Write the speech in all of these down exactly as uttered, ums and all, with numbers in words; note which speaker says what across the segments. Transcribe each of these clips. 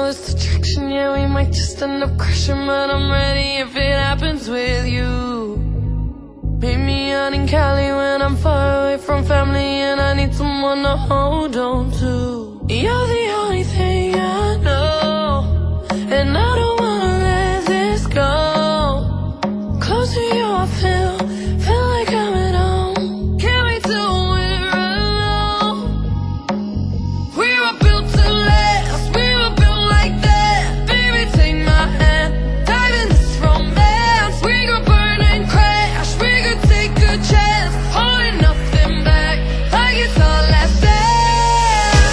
Speaker 1: this attraction, yeah, we might just end up crashing, but I'm ready if it happens with you. Meet me out in Cali when I'm far away from family and I need someone to hold on to. You're the only thing I know, and I don't wanna let this go. Close to you I feel, feel like I'm at home. Can't wait till we're alone. We were built to last, we were built like that. Baby, take my hand, dive in this romance. We could burn and crash, we could take a chance, holding nothing back, like it's our last dance.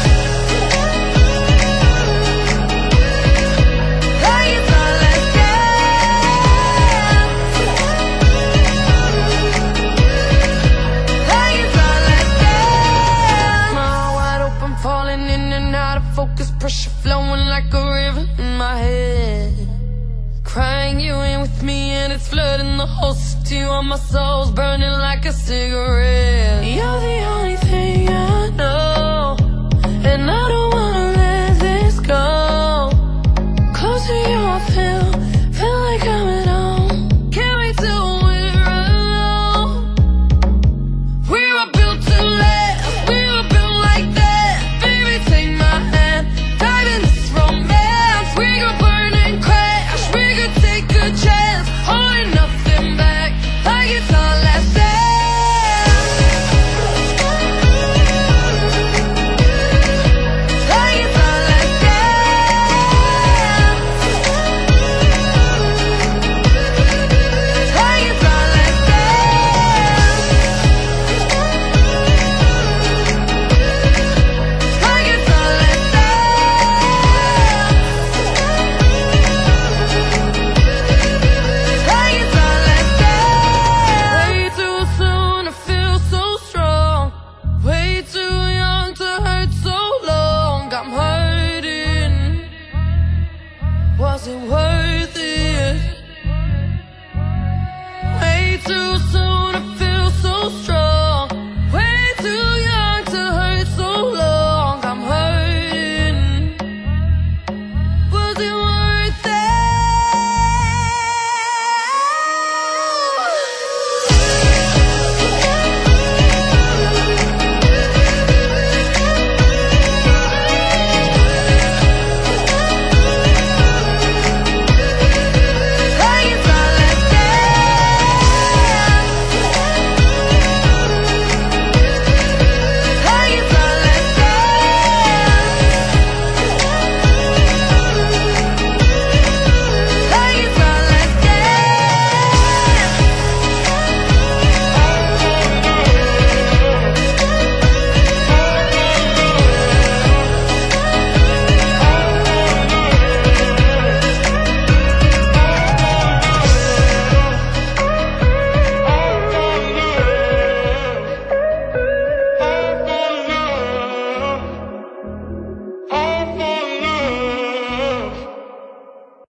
Speaker 1: Like it's our last dance. Like it's our last dance. My heart wide open, falling in and out of focus, pressure flowing like a river in my head. Crying you in with me and it's flooding the whole city while my soul's burning like a cigarette. You're the only thing I know, and I don't wanna let this go. Close to you I feel, feel like I'm at home. Can't wait till we're alone. We were built to last, we were built like that. Baby, take my hand, dive in this romance. We could burn and crash, we could take a chance, holding nothing back, like it's our last dance. Like it's our last dance. Like it's our last dance. Like it's our last dance. Like it's our last dance. Way too soon to feel so strong, way too young to hurt so long. I'm hurting, was it worth it? Way too